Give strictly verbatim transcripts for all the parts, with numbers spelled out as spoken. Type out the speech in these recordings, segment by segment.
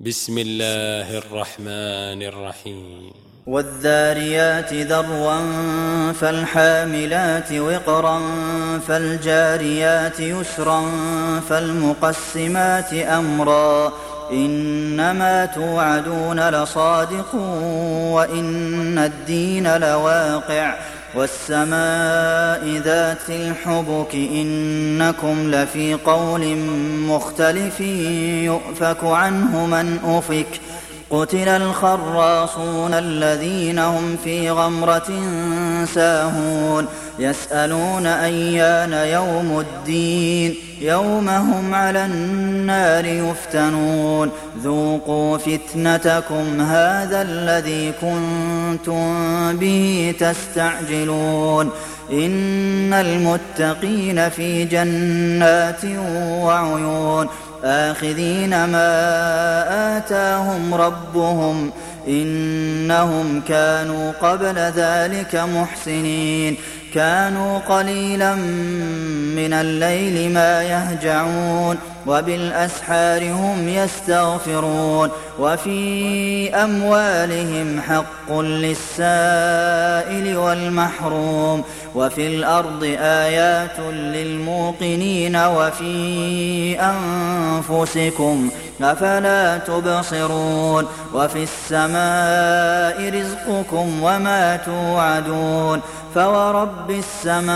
بسم الله الرحمن الرحيم والذاريات ذروا فالحاملات وقرا فالجاريات يسرا فالمقسمات أمرا إنما توعدون لصادق وإن الدين لواقع والسماء ذات الحبك إنكم لفي قول مختلف يؤفك عنه من أفك قتل الخراصون الذين هم في غمرة ساهون يسألون أيان يوم الدين يوم هم على النار يفتنون ذوقوا فتنتكم هذا الذي كنتم به تستعجلون إن المتقين في جنات وعيون آخذين ما آتاهم ربهم إنهم كانوا قبل ذلك محسنين كانوا قليلا من الليل ما يهجعون وبالأسحار هم يستغفرون وفي أموالهم حق للسائل والمحروم وفي الأرض آيات للموقنين وفي أنفسكم أفلا تبصرون وفي السماء رزقكم وما توعدون فورب السماء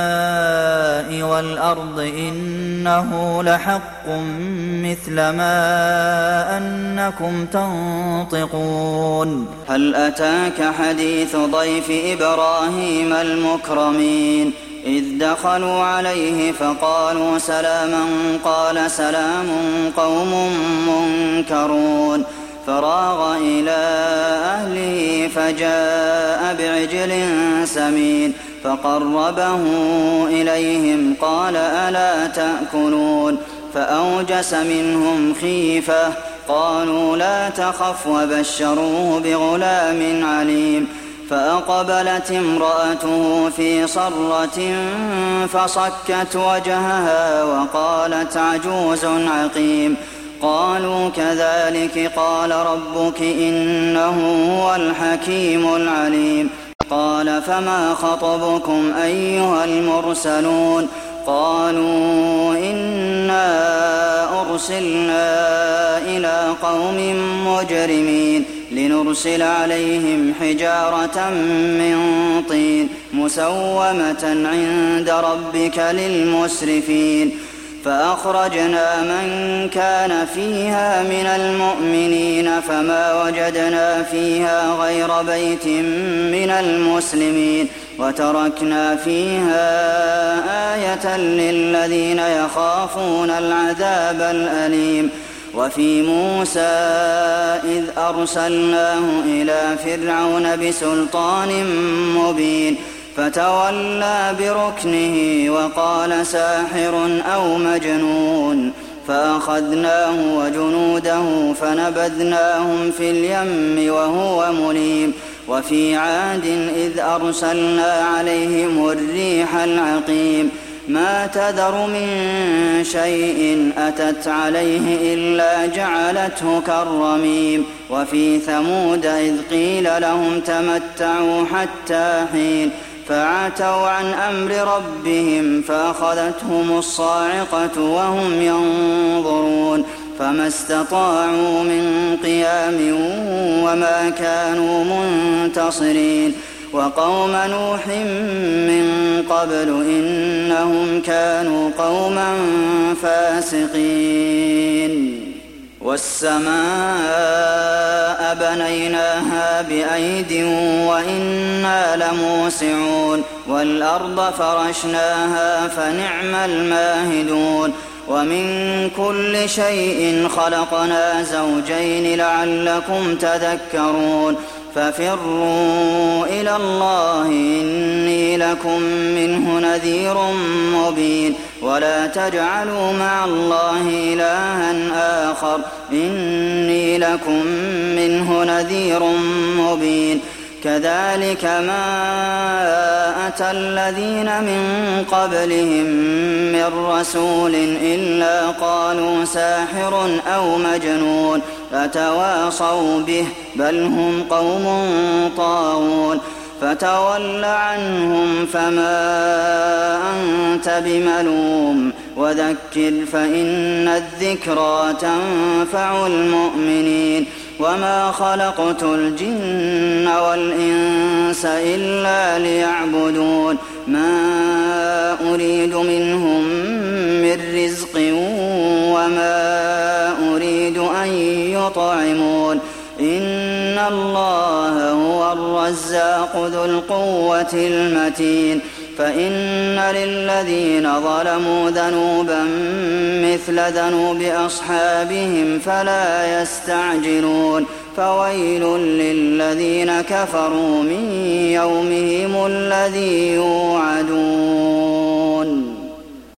والأرض إنه لحق مثل ما أنكم تنطقون هل أتاك حديث ضيف إبراهيم المكرمين إذ دخلوا عليه فقالوا سلاما قال سلام قوم منكرون فراغ إلى أهله فجاء بعجل سمين فقربه إليهم قال ألا تأكلون فأوجس منهم خيفة قالوا لا تخف وبشروه بغلام عليم فأقبلت امرأته في صرة فصكت وجهها وقالت عجوز عقيم قالوا كذلك قال ربك إنه هو الحكيم العليم قال فما خطبكم أيها المرسلون قالوا إنا أرسلنا إلى قوم مجرمين لنرسل عليهم حجارة من طين مسومة عند ربك للمسرفين فأخرجنا من كان فيها من المؤمنين فما وجدنا فيها غير بيت من المسلمين وتركنا فيها آية للذين يخافون العذاب الأليم وفي موسى إذ أرسلناه إلى فرعون بسلطان مبين فتولى بركنه وقال ساحر أو مجنون فأخذناه وجنوده فنبذناهم في اليم وهو مليم وفي عاد إذ أرسلنا عليهم الريح العقيم ما تذر من شيء أتت عليه إلا جعلته كالرميم وفي ثمود إذ قيل لهم تمتعوا حتى حين فعتوا عن أمر ربهم فأخذتهم الصاعقة وهم ينظرون فما استطاعوا من قيام وما كانوا منتصرين وقوم نوح من قبل إنهم كانوا قوما فاسقين والسماء بنيناها بأيد وإنا لموسعون والأرض فرشناها فنعم الماهدون ومن كل شيء خلقنا زوجين لعلكم تذكرون ففروا إلى الله إني لكم منه نذير مبين ولا تجعلوا مع الله إلها آخر إني لكم منه نذير مبين كذلك ما أتى الذين من قبلهم من رسول إلا قالوا ساحر أو مجنون أتواصوا به بل هم قوم طاغون فتول عنهم فما أنت بملوم وذكر فإن الذكرى تنفع المؤمنين وما خلقت الجن والإنس إلا ليعبدون ما أريد منهم من رزق وما أريد أن يطعمون إن الله هو الرزاق ذو القوة المتين فإن للذين ظلموا ذنوبا مثل ذنوب أصحابهم فلا يستعجلون فويل للذين كفروا من يومهم الذي يوعدون